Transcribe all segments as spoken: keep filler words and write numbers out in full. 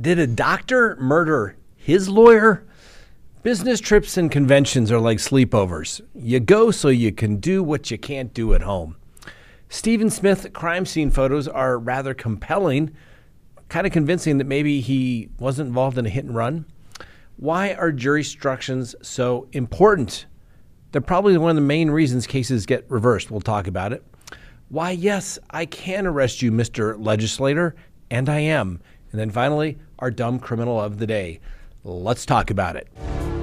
Did a doctor murder his lawyer? Business trips and conventions are like sleepovers. You go so you can do what you can't do at home. Stephen Smith crime scene photos are rather compelling, kind of convincing that maybe he wasn't involved in a hit and run. Why are jury instructions so important? They're probably one of the main reasons cases get reversed. We'll talk about it. Why, yes, I can arrest you, Mister Legislator, and I am. And then finally, our dumb criminal of the day. Let's talk about it.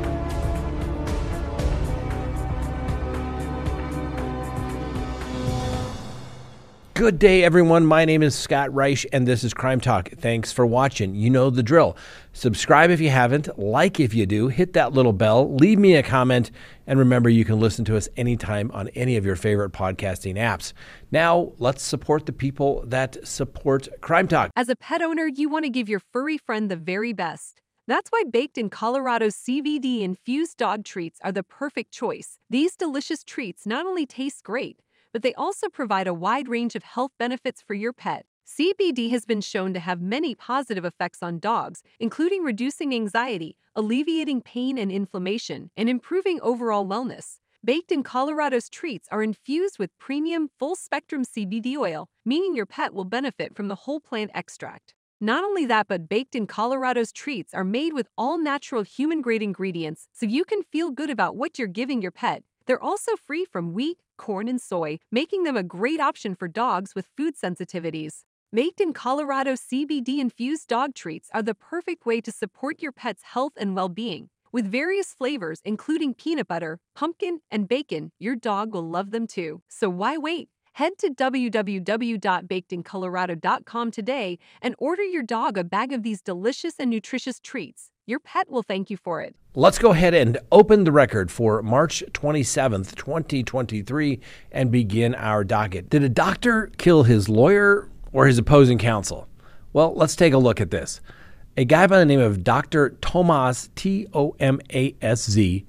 Good day, everyone. My name is Scott Reich, and this is Crime Talk. Thanks for watching. You know the drill. Subscribe if you haven't, like if you do, hit that little bell, leave me a comment, and remember you can listen to us anytime on any of your favorite podcasting apps. Now, let's support the people that support Crime Talk. As a pet owner, you want to give your furry friend the very best. That's why Baked in Colorado's C B D-infused dog treats are the perfect choice. These delicious treats not only taste great, but they also provide a wide range of health benefits for your pet. C B D has been shown to have many positive effects on dogs, including reducing anxiety, alleviating pain and inflammation, and improving overall wellness. Baked in Colorado's treats are infused with premium, full-spectrum C B D oil, meaning your pet will benefit from the whole plant extract. Not only that, but Baked in Colorado's treats are made with all-natural human-grade ingredients, so you can feel good about what you're giving your pet. They're also free from wheat, corn, and soy, making them a great option for dogs with food sensitivities. Baked in Colorado C B D-infused dog treats are the perfect way to support your pet's health and well-being. With various flavors, including peanut butter, pumpkin, and bacon, your dog will love them too. So why wait? Head to w w w dot baked in colorado dot com today and order your dog a bag of these delicious and nutritious treats. Your pet will thank you for it. Let's go ahead and open the record for March twenty-seventh, twenty twenty-three, and begin our docket. Did a doctor kill his lawyer or his opposing counsel? Well, let's take a look at this. A guy by the name of Doctor Tomas, T O M A S Z,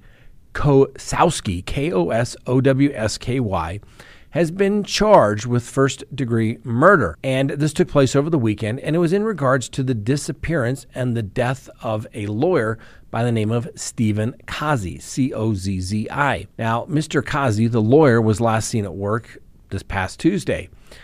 Kosowski, K O S O W S K Y, has been charged with first-degree murder. And this took place over the weekend, and it was in regards to the disappearance and the death of a lawyer by the name of Stephen Kazi, C O Z Z I. Now, Mister Kazi, the lawyer, was last seen at work this past Tuesday,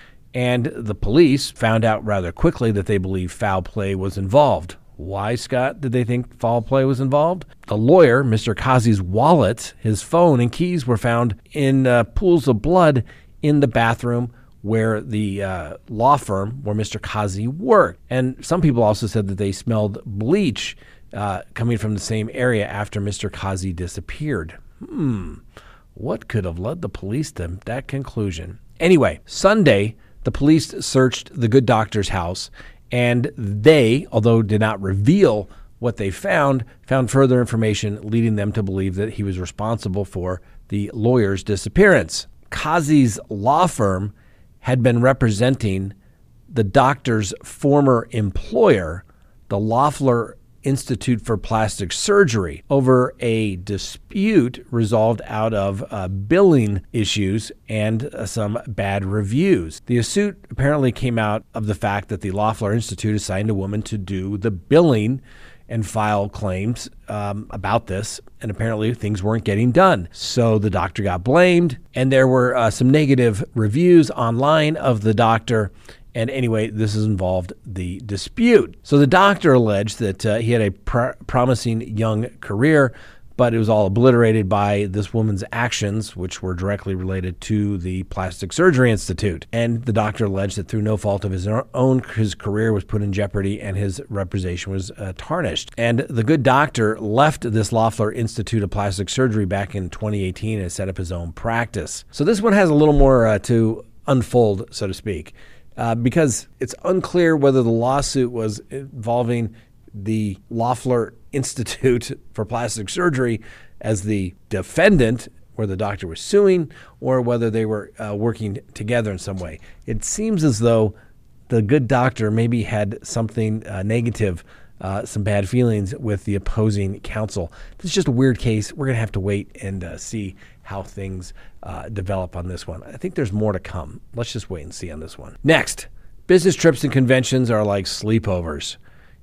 and the police found out rather quickly that they believe foul play was involved. Why, Scott, did they think foul play was involved? The lawyer, Mister Kazi's wallet, his phone, and keys were found in uh, pools of blood in the bathroom where the uh, law firm where Mister Kazi worked. And some people also said that they smelled bleach uh, coming from the same area after Mister Kazi disappeared. Hmm, what could have led the police to that conclusion? Anyway, Sunday, the police searched the good doctor's house, and they, although did not reveal what they found, found further information leading them to believe that he was responsible for the lawyer's disappearance. Kazi's law firm had been representing the doctor's former employer, the Loeffler Institute for Plastic Surgery, over a dispute resolved out of uh, billing issues and uh, some bad reviews. The suit apparently came out of the fact that the Loeffler Institute assigned a woman to do the billing and file claims um, about this, and apparently things weren't getting done. So the doctor got blamed, and there were uh, some negative reviews online of the doctor. And anyway, this has involved the dispute. So the doctor alleged that uh, he had a pr- promising young career, but it was all obliterated by this woman's actions, which were directly related to the Plastic Surgery Institute. And the doctor alleged that through no fault of his own, his career was put in jeopardy and his reputation was uh, tarnished. And the good doctor left this Loeffler Institute of Plastic Surgery back in twenty eighteen and set up his own practice. So this one has a little more uh, to unfold, so to speak. Uh, because it's unclear whether the lawsuit was involving the Loeffler Institute for Plastic Surgery as the defendant, where the doctor was suing, or whether they were uh, working together in some way. It seems as though the good doctor maybe had something uh, negative, uh, some bad feelings with the opposing counsel. This is just a weird case. We're going to have to wait and uh, see how things uh, develop on this one. I think there's more to come. Let's just wait and see on this one. Next, business trips and conventions are like sleepovers.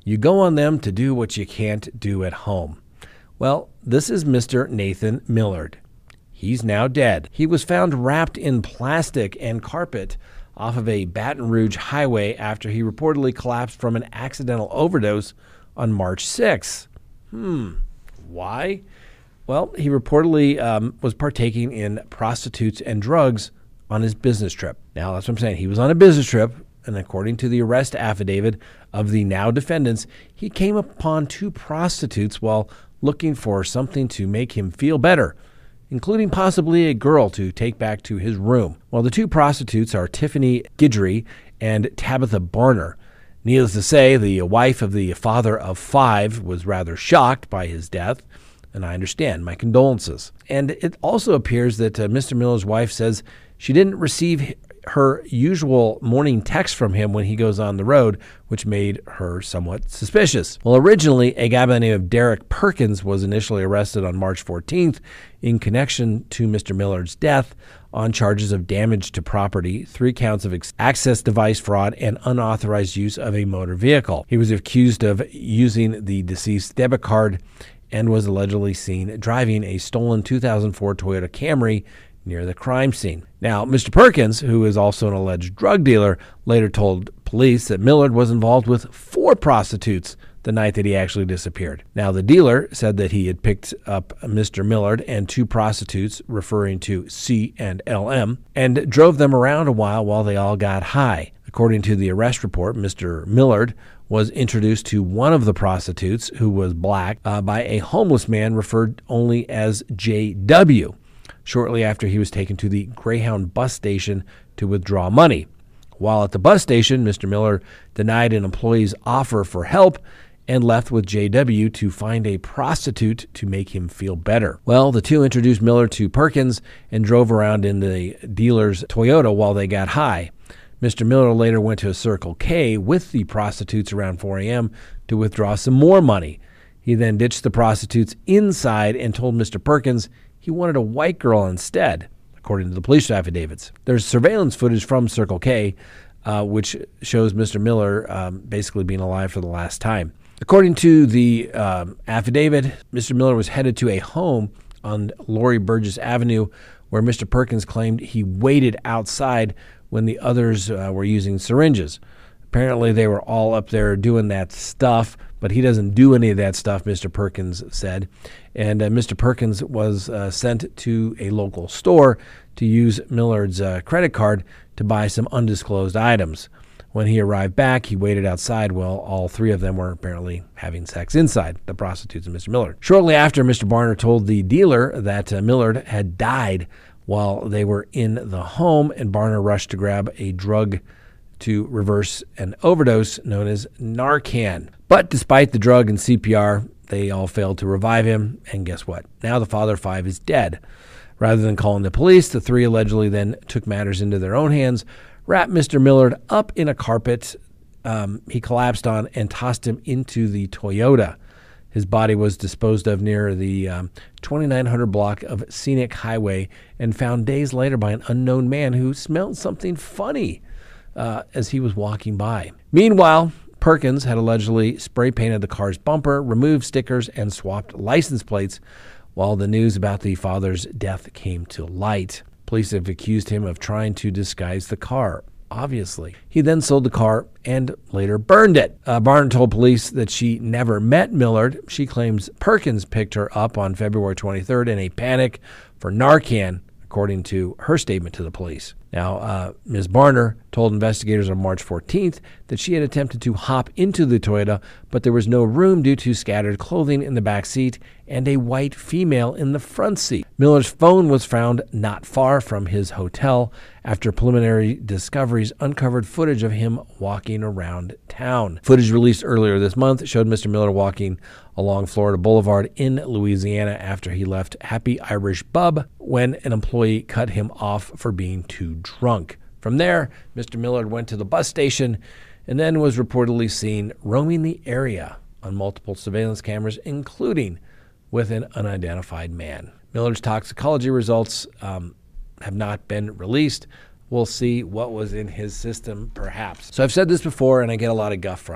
You go on them to do what you can't do at home. Well, this is Mister Nathan Millard. He's now dead. He was found wrapped in plastic and carpet off of a Baton Rouge highway after he reportedly collapsed from an accidental overdose on March sixth. Hmm, why? Well, he reportedly um, was partaking in prostitutes and drugs on his business trip. Now, that's what I'm saying. He was on a business trip, and according to the arrest affidavit of the now defendants, he came upon two prostitutes while looking for something to make him feel better, including possibly a girl to take back to his room. Well, the two prostitutes are Tiffany Guidry and Tabitha Barner. Needless to say, the wife of the father of five was rather shocked by his death, and I understand. My condolences. And it also appears that uh, Mister Miller's wife says she didn't receive her usual morning text from him when he goes on the road, which made her somewhat suspicious. Well, originally, a guy by the name of Derek Perkins was initially arrested on March fourteenth in connection to Mister Millard's death on charges of damage to property, three counts of access device fraud, and unauthorized use of a motor vehicle. He was accused of using the deceased's debit card and was allegedly seen driving a stolen two thousand four Toyota Camry near the crime scene. Now, Mister Perkins, who is also an alleged drug dealer, later told police that Millard was involved with four prostitutes the night that he actually disappeared. Now, the dealer said that he had picked up Mister Millard and two prostitutes, referring to C and L M, and drove them around a while while they all got high. According to the arrest report, Mister Millard was introduced to one of the prostitutes, who was black, uh, by a homeless man referred only as J W, shortly after he was taken to the Greyhound bus station to withdraw money. While at the bus station, Mister Miller denied an employee's offer for help and left with J W to find a prostitute to make him feel better. Well, the two introduced Miller to Perkins and drove around in the dealer's Toyota while they got high. Mister Miller later went to a Circle K with the prostitutes around four a.m. to withdraw some more money. He then ditched the prostitutes inside and told Mister Perkins he wanted a white girl instead, according to the police affidavits. There's surveillance footage from Circle K, uh, which shows Mister Miller um, basically being alive for the last time. According to the um, affidavit, Mister Miller was headed to a home on Laurie Burgess Avenue, where Mister Perkins claimed he waited outside when the others uh, were using syringes. Apparently, they were all up there doing that stuff, but he doesn't do any of that stuff, Mister Perkins said. And uh, Mister Perkins was uh, sent to a local store to use Millard's uh, credit card to buy some undisclosed items. When he arrived back, he waited outside while all three of them were apparently having sex inside, the prostitutes and Mister Millard. Shortly after, Mister Barner told the dealer that uh, Millard had died while they were in the home, and Barner rushed to grab a drug to reverse an overdose known as Narcan. But despite the drug and C P R, they all failed to revive him, and guess what? Now the father of five is dead. Rather than calling the police, the three allegedly then took matters into their own hands, wrapped Mister Millard up in a carpet um, he collapsed on, and tossed him into the Toyota. His body was disposed of near the um, twenty-nine hundred block of Scenic Highway and found days later by an unknown man who smelled something funny uh, as he was walking by. Meanwhile, Perkins had allegedly spray painted the car's bumper, removed stickers, and swapped license plates while the news about the father's death came to light. Police have accused him of trying to disguise the car, obviously. He then sold the car and later burned it. Uh, Barner told police that she never met Millard. She claims Perkins picked her up on February twenty-third in a panic for Narcan, according to her statement to the police. Now, uh, Miz Barner told investigators on March fourteenth that she had attempted to hop into the Toyota, but there was no room due to scattered clothing in the back seat and a white female in the front seat. Miller's phone was found not far from his hotel after preliminary discoveries uncovered footage of him walking around town. Footage released earlier this month showed Mister Miller walking along Florida Boulevard in Louisiana after he left Happy Irish Bub when an employee cut him off for being too drunk. From there, Mister Millard went to the bus station and then was reportedly seen roaming the area on multiple surveillance cameras, including with an unidentified man. Millard's toxicology results um, have not been released. We'll see what was in his system, perhaps. So I've said this before, and I get a lot of guff from it.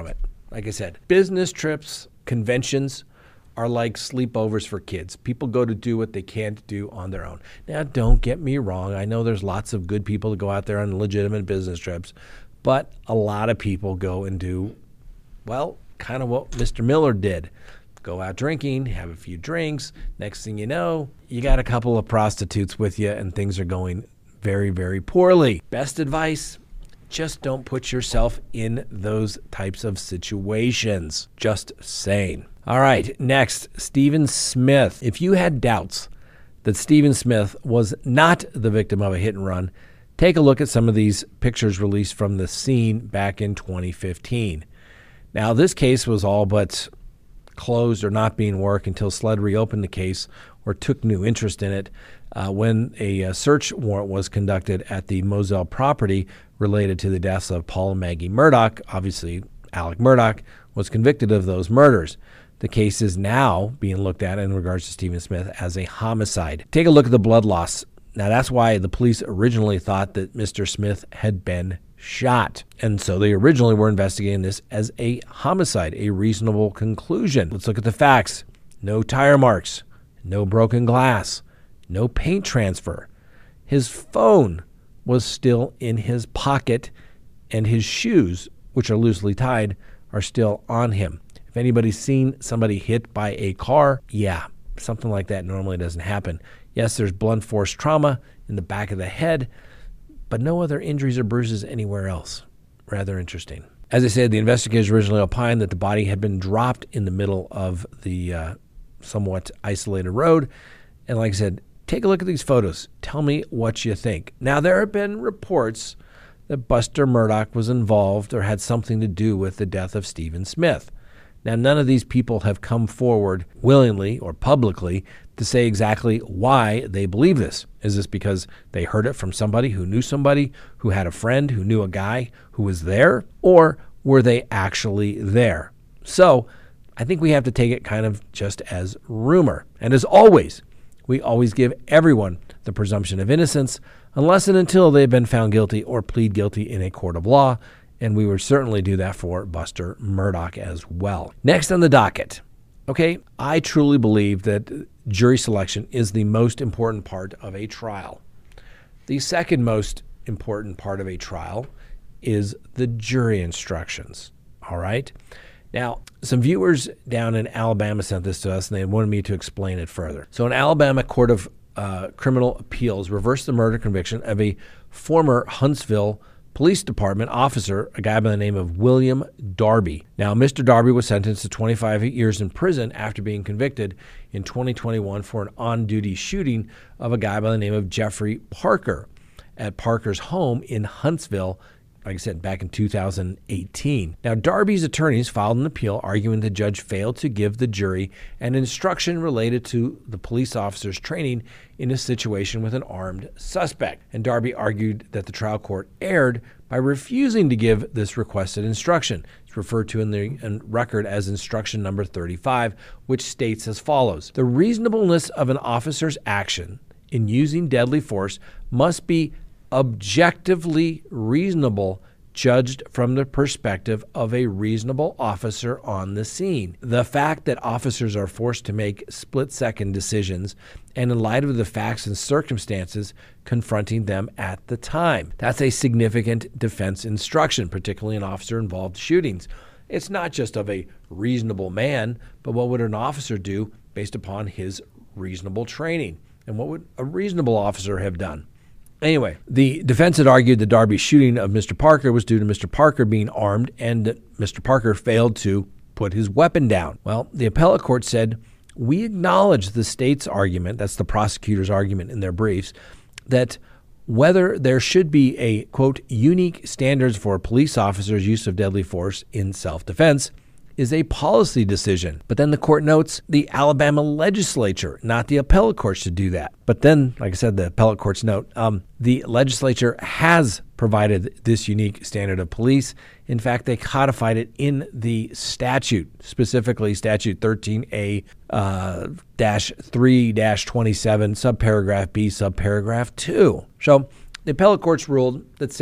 like I said, business trips, conventions are like sleepovers for kids. People go to do what they can't do on their own. Now, don't get me wrong. I know there's lots of good people that go out there on legitimate business trips, but a lot of people go and do, well, kind of what Mister Miller did. Go out drinking, have a few drinks. Next thing you know, you got a couple of prostitutes with you and things are going very, very poorly. Best advice, just don't put yourself in those types of situations. Just saying. All right, next, Stephen Smith. If you had doubts that Stephen Smith was not the victim of a hit and run, take a look at some of these pictures released from the scene back in twenty fifteen. Now, this case was all but closed or not being worked until SLED reopened the case or took new interest in it uh, when a uh, search warrant was conducted at the Moselle property related to the deaths of Paul and Maggie Murdaugh. Obviously, Alec Murdaugh was convicted of those murders. The case is now being looked at in regards to Stephen Smith as a homicide. Take a look at the blood loss. Now, that's why the police originally thought that Mister Smith had been shot. And so they originally were investigating this as a homicide, a reasonable conclusion. Let's look at the facts. No tire marks, no broken glass, no paint transfer. His phone was still in his pocket, and his shoes, which are loosely tied, are still on him. If anybody's seen somebody hit by a car, yeah, something like that normally doesn't happen. Yes, there's blunt force trauma in the back of the head, but no other injuries or bruises anywhere else. Rather interesting. As I said, the investigators originally opined that the body had been dropped in the middle of the uh, somewhat isolated road. And like I said, take a look at these photos. Tell me what you think. Now, there have been reports that Buster Murdaugh was involved or had something to do with the death of Stephen Smith. Now, none of these people have come forward willingly or publicly to say exactly why they believe this. Is this because they heard it from somebody who knew somebody, who had a friend, who knew a guy who was there, or were they actually there? So I think we have to take it kind of just as rumor. And as always, we always give everyone the presumption of innocence unless and until they've been found guilty or plead guilty in a court of law. And we would certainly do that for Buster Murdaugh as well. Next on the docket, okay, I truly believe that jury selection is the most important part of a trial. The second most important part of a trial is the jury instructions, all right? Now, some viewers down in Alabama sent this to us, and they wanted me to explain it further. So an Alabama Court of uh, Criminal Appeals reversed the murder conviction of a former Huntsville Police Department officer, a guy by the name of William Darby. Now, Mister Darby was sentenced to twenty-five years in prison after being convicted in twenty twenty-one for an on-duty shooting of a guy by the name of Jeffrey Parker at Parker's home in Huntsville, like I said, back in two thousand eighteen. Now, Darby's attorneys filed an appeal arguing the judge failed to give the jury an instruction related to the police officer's training in a situation with an armed suspect. And Darby argued that the trial court erred by refusing to give this requested instruction. It's referred to in the in record as instruction number thirty-five, which states as follows: the reasonableness of an officer's action in using deadly force must be objectively reasonable, judged from the perspective of a reasonable officer on the scene. The fact that officers are forced to make split-second decisions and in light of the facts and circumstances confronting them at the time. That's a significant defense instruction, particularly in officer-involved shootings. It's not just of a reasonable man, but what would an officer do based upon his reasonable training? And what would a reasonable officer have done? Anyway, the defense had argued that Darby's shooting of Mister Parker was due to Mister Parker being armed and that Mister Parker failed to put his weapon down. Well, the appellate court said, we acknowledge the state's argument, that's the prosecutor's argument in their briefs, that whether there should be a, quote, unique standards for police officers' use of deadly force in self-defense is a policy decision. But then the court notes the Alabama legislature, not the appellate court, should do that. But then, like I said, the appellate courts note, um, the legislature has provided this unique standard of police. In fact, they codified it in the statute, specifically statute thirteen A uh, dash three dash twenty-seven, subparagraph B, subparagraph two. So the appellate courts ruled that since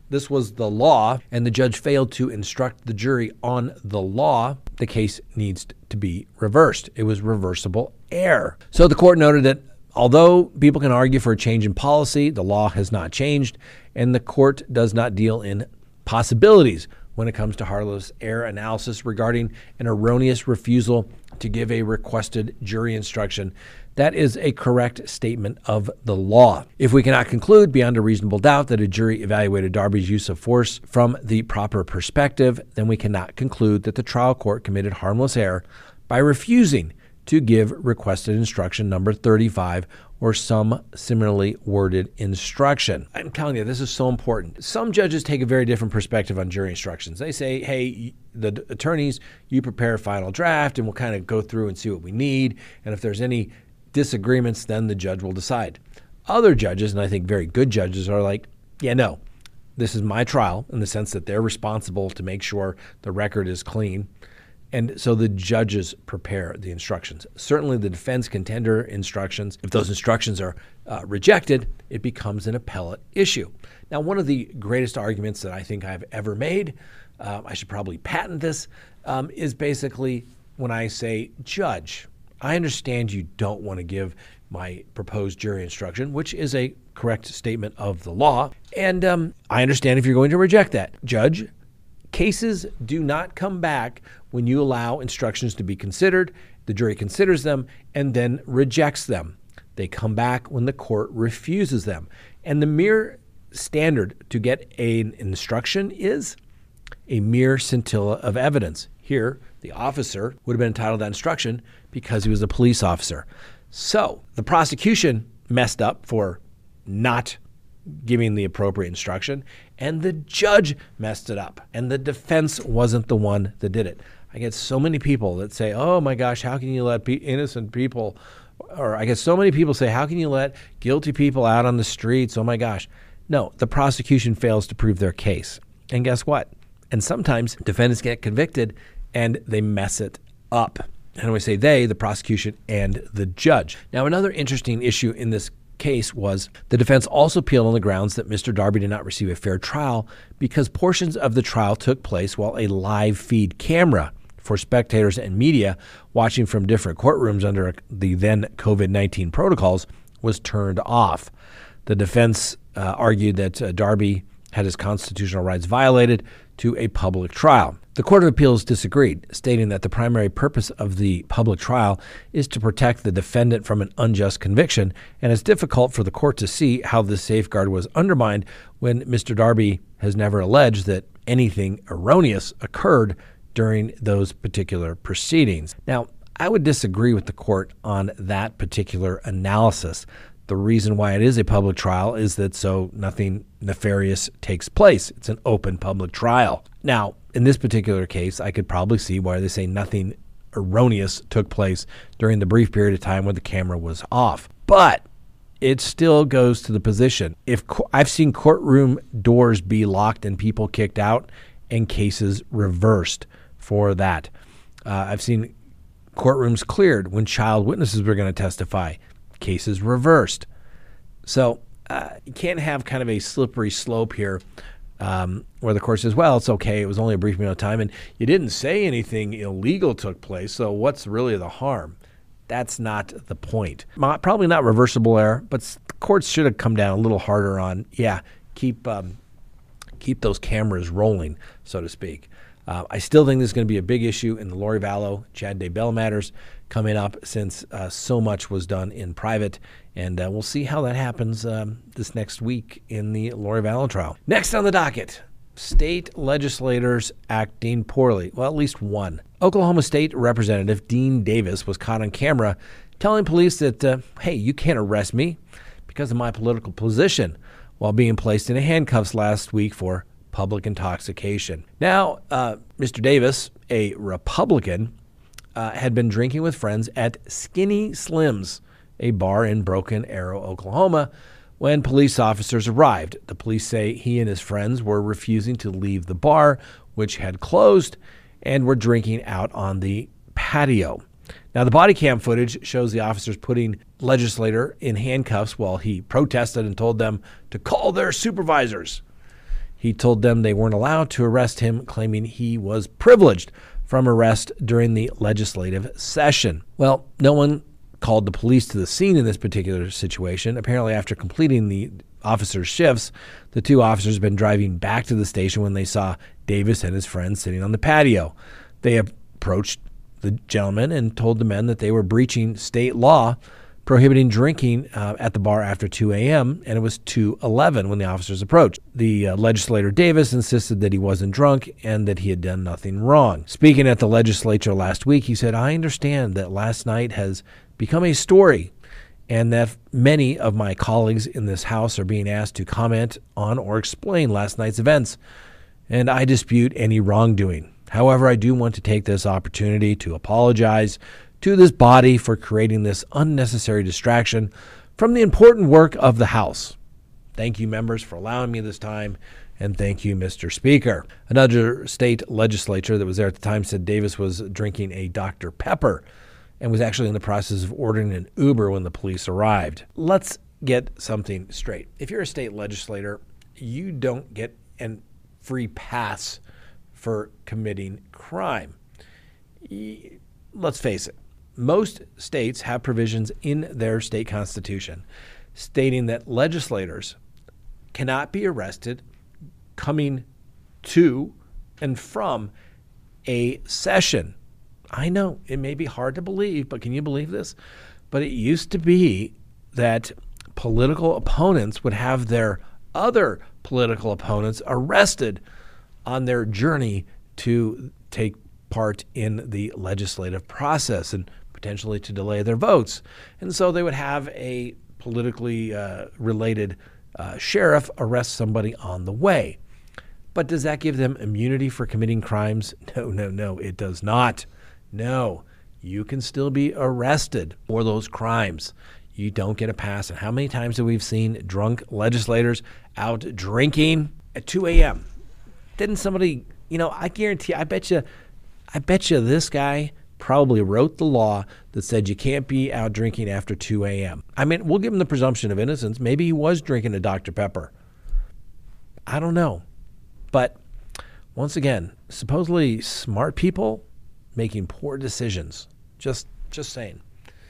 this was the law and the judge failed to instruct the jury on the law, the case needs to be reversed. It was reversible error. So the court noted that although people can argue for a change in policy, the law has not changed, and the court does not deal in possibilities when it comes to harmless error analysis regarding an erroneous refusal to give a requested jury instruction. That is a correct statement of the law. If we cannot conclude beyond a reasonable doubt that a jury evaluated Darby's use of force from the proper perspective, then we cannot conclude that the trial court committed harmless error by refusing to give requested instruction number thirty-five or some similarly worded instruction. I'm telling you, this is so important. Some judges take a very different perspective on jury instructions. They say, hey, the attorneys, you prepare a final draft and we'll kind of go through and see what we need. And if there's any disagreements, then the judge will decide. Other judges, and I think very good judges, are like, yeah, no, this is my trial in the sense that they're responsible to make sure the record is clean. And so the judges prepare the instructions. Certainly the defense can tender instructions. If those instructions are uh, rejected, it becomes an appellate issue. Now, one of the greatest arguments that I think I've ever made, uh, I should probably patent this, um, is basically when I say, Judge, I understand you don't want to give my proposed jury instruction, which is a correct statement of the law. And um, I understand if you're going to reject that. Judge, cases do not come back when you allow instructions to be considered, the jury considers them, and then rejects them. They come back when the court refuses them. And the mere standard to get an instruction is a mere scintilla of evidence. Here, the officer would have been entitled to that instruction because he was a police officer. So the prosecution messed up for not giving the appropriate instruction, and the judge messed it up, and the defense wasn't the one that did it. I get so many people that say, oh my gosh, how can you let pe- innocent people, or I get so many people say, how can you let guilty people out on the streets? Oh my gosh. No, the prosecution fails to prove their case. And guess what? And sometimes defendants get convicted and they mess it up. And we say they, the prosecution and the judge. Now, another interesting issue in this case was the defense also appealed on the grounds that Mister Darby did not receive a fair trial because portions of the trial took place while a live feed camera for spectators and media watching from different courtrooms under the then covid nineteen protocols was turned off. The defense uh, argued that uh, Darby had his constitutional rights violated to a public trial. The Court of Appeals disagreed, stating that the primary purpose of the public trial is to protect the defendant from an unjust conviction, and it's difficult for the court to see how this safeguard was undermined when Mister Darby has never alleged that anything erroneous occurred during those particular proceedings. Now, I would disagree with the court on that particular analysis. The reason why it is a public trial is that so nothing nefarious takes place. It's an open public trial. Now, in this particular case, I could probably see why they say nothing erroneous took place during the brief period of time when the camera was off. But it still goes to the position. If co- I've seen courtroom doors be locked and people kicked out and cases reversed for that. Uh, I've seen courtrooms cleared when child witnesses were going to testify. Cases reversed. So uh, you can't have kind of a slippery slope here um, where the court says, well, it's okay. It was only a brief amount of time and you didn't say anything illegal took place. So what's really the harm? That's not the point. Probably not reversible error, but courts should have come down a little harder on, yeah, keep um, keep those cameras rolling, so to speak. Uh, I still think this is going to be a big issue in the Lori Vallow, Chad Daybell matters coming up since uh, so much was done in private. And uh, we'll see how that happens um, this next week in the Lori Vallow trial. Next on the docket, state legislators acting poorly. Well, at least one. Oklahoma State Representative Dean Davis was caught on camera telling police that, uh, hey, you can't arrest me because of my political position, while being placed in handcuffs last week for public intoxication. Now, uh, Mister Davis, a Republican, uh, had been drinking with friends at Skinny Slim's, a bar in Broken Arrow, Oklahoma, when police officers arrived. The police say he and his friends were refusing to leave the bar, which had closed, and were drinking out on the patio. Now, the body cam footage shows the officers putting legislator in handcuffs while he protested and told them to call their supervisors. He told them they weren't allowed to arrest him, claiming he was privileged from arrest during the legislative session. Well, no one called the police to the scene in this particular situation. Apparently, after completing the officers' shifts, the two officers had been driving back to the station when they saw Davis and his friends sitting on the patio. They approached the gentleman and told the men that they were breaching state law prohibiting drinking uh, at the bar after two a.m., and it was two eleven when the officers approached. The uh, legislator Davis insisted that he wasn't drunk and that he had done nothing wrong. Speaking at the legislature last week, he said, "I understand that last night has become a story and that many of my colleagues in this House are being asked to comment on or explain last night's events, and I dispute any wrongdoing. However, I do want to take this opportunity to apologize to this body for creating this unnecessary distraction from the important work of the House. Thank you, members, for allowing me this time, and thank you, Mister Speaker." Another state legislature that was there at the time said Davis was drinking a Doctor Pepper and was actually in the process of ordering an Uber when the police arrived. Let's get something straight. If you're a state legislator, you don't get a free pass for committing crime. Let's face it. Most states have provisions in their state constitution stating that legislators cannot be arrested coming to and from a session. I know it may be hard to believe, but can you believe this? But it used to be that political opponents would have their other political opponents arrested on their journey to take part in the legislative process and potentially to delay their votes. And so they would have a politically uh, related uh, sheriff arrest somebody on the way. But does that give them immunity for committing crimes? No, no, no, it does not. No, you can still be arrested for those crimes. You don't get a pass. And how many times have we seen drunk legislators out drinking at two a.m.? Didn't somebody, you know, I guarantee, I bet you, I bet you this guy probably wrote the law that said you can't be out drinking after two a.m. I mean, we'll give him the presumption of innocence. Maybe he was drinking a Doctor Pepper. I don't know. But once again, supposedly smart people making poor decisions. Just just saying.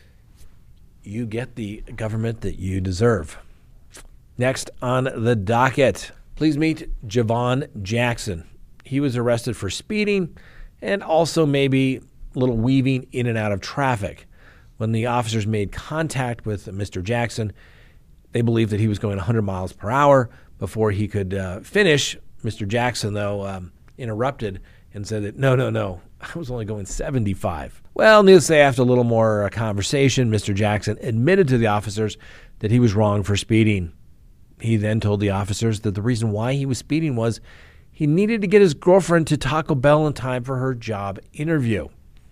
You get the government that you deserve. Next on the docket, please meet Javon Jackson. He was arrested for speeding and also maybe a little weaving in and out of traffic. When the officers made contact with Mister Jackson, they believed that he was going one hundred miles per hour before he could uh, finish. Mister Jackson, though, um, interrupted and said that, no, no, no, I was only going seventy-five. Well, needless to say, after a little more uh, conversation, Mister Jackson admitted to the officers that he was wrong for speeding. He then told the officers that the reason why he was speeding was he needed to get his girlfriend to Taco Bell in time for her job interview.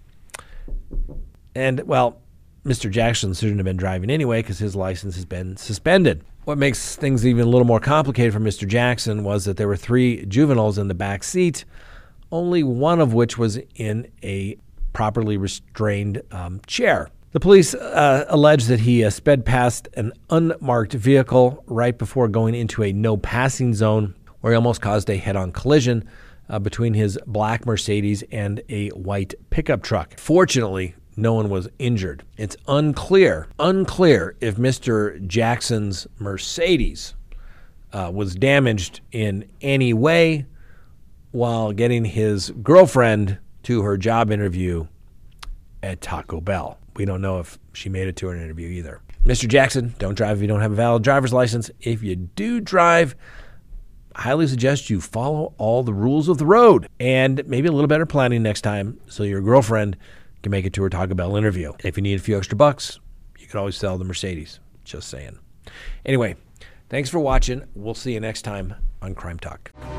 And, well, Mister Jackson shouldn't have been driving anyway because his license has been suspended. What makes things even a little more complicated for Mister Jackson was that there were three juveniles in the back seat, only one of which was in a properly restrained um, chair. The police uh, allege that he uh, sped past an unmarked vehicle right before going into a no-passing zone where he almost caused a head-on collision uh, between his black Mercedes and a white pickup truck. Fortunately, no one was injured. It's unclear, unclear if Mister Jackson's Mercedes uh, was damaged in any way while getting his girlfriend to her job interview at Taco Bell. We don't know if she made it to her interview either. Mister Jackson, don't drive if you don't have a valid driver's license. If you do drive, I highly suggest you follow all the rules of the road and maybe a little better planning next time so your girlfriend can make it to her Taco Bell interview. If you need a few extra bucks, you could always sell the Mercedes. Just saying. Anyway, thanks for watching. We'll see you next time on Crime Talk.